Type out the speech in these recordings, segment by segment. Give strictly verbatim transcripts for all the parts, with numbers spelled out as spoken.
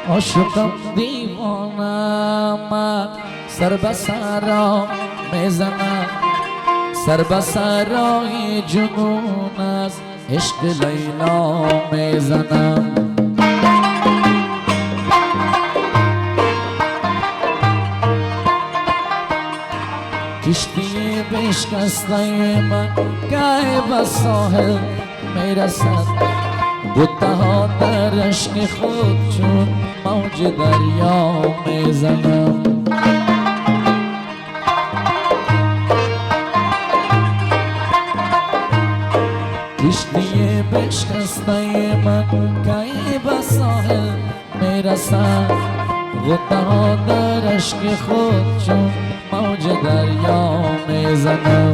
عاشقم دیوانم من، سر به سرا میزنم، سر به سرای جنون از عشق لیلا میزنم. کشتی بشکسته من گاهی به ساحل میرسد، غوطه ها در عشق خود چون موج دریا میزنم. کشتی بشکسته من گاهی به ساحل میرسد، غوطه ها در عشق خود چون موج دریا میزنم.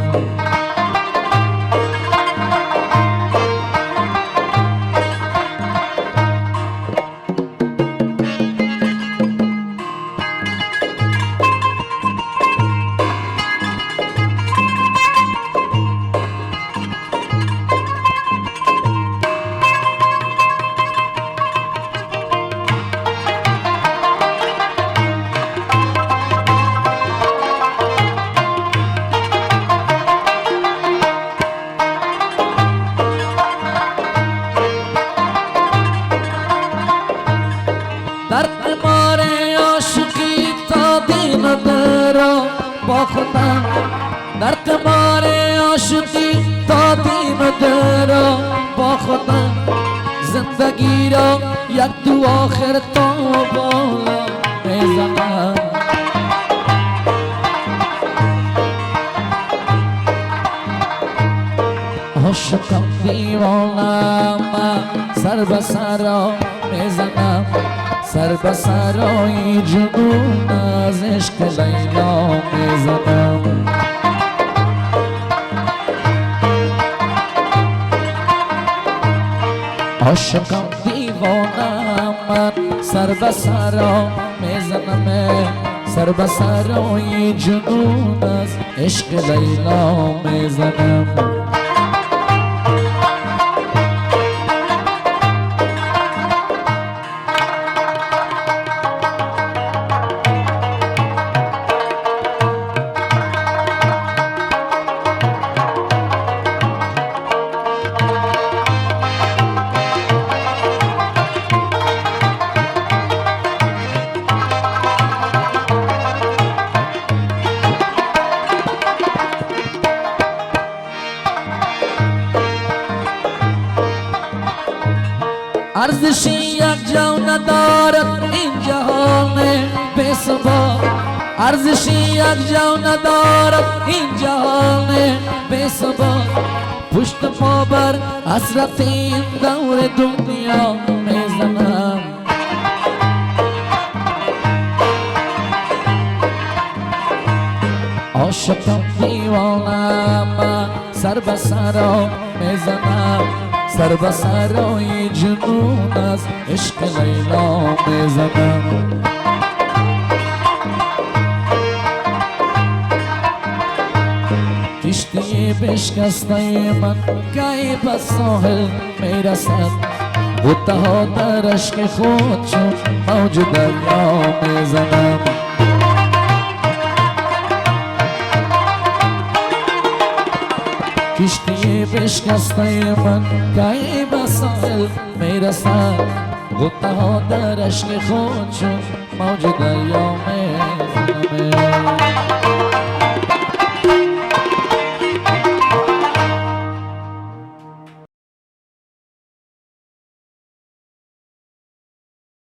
در قمار عاشقی تا دین دل را با خودم، در قمار عاشقی تا دین دل را با خودم، زندگی را یک دو آخر تا بالا میزنم. عاشقم دیوانم من، سر به سرا میزنم، سر به سرای جنون از عشق لیلا میزنم. عاشقم دیوانم من، سر به سرا میزنم، سر به سرای جنون از عشق لیلا میزنم. ارزشی یک جو ندارد این جهان بی ثبات، ارزشی یک جو ندارد این جهان بی ثبات، پشت پا بر حسرت این دور دنیا میزنم. عاشقم دیوانم من، سر به سرا میزنم، سر به سرای جنون از عشق لیلا میزنم. کشتی بشکسته من گاهی به ساحل میرسد، غوطه ها در عشق خود چون موج دریا میزنم. کشتی بشکسته من گاهی به ساحل میرسد، غوطه ها در عشق خود چون موج دریا میزنم.